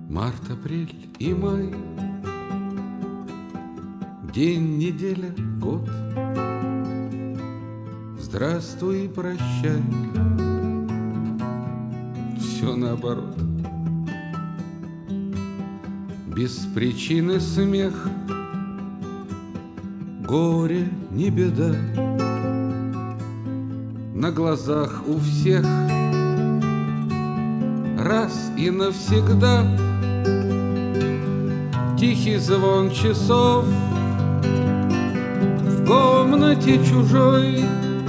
Март, апрель и май, день, неделя, год. Здравствуй и прощай, все наоборот. Без причины смех, горе не беда. На глазах у всех раз и навсегда тихий звон часов в комнате чужой,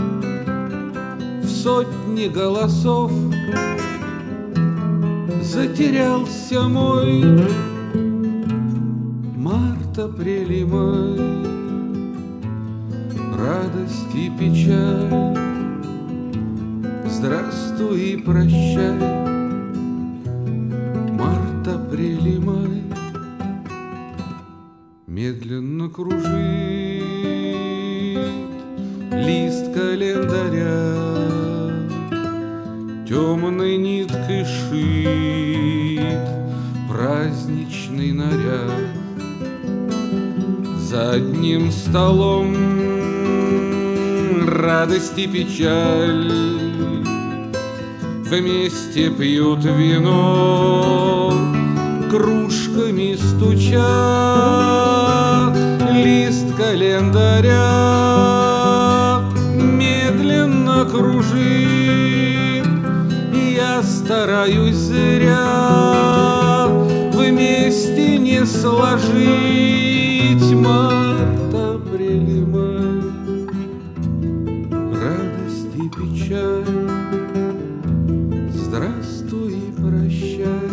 в сотне голосов затерялся мой март, апрель и май, радость и печаль, здравствуй и прощай, март, апрель и май. Медленно кружит лист календаря, темной ниткой шит праздничный наряд. За одним столом радость и печаль вместе пьют вино, кружками стуча. Лист календаря медленно кружит, я стараюсь зря вместе не сложить март, апрель и май, радость и печаль, здравствуй и прощай.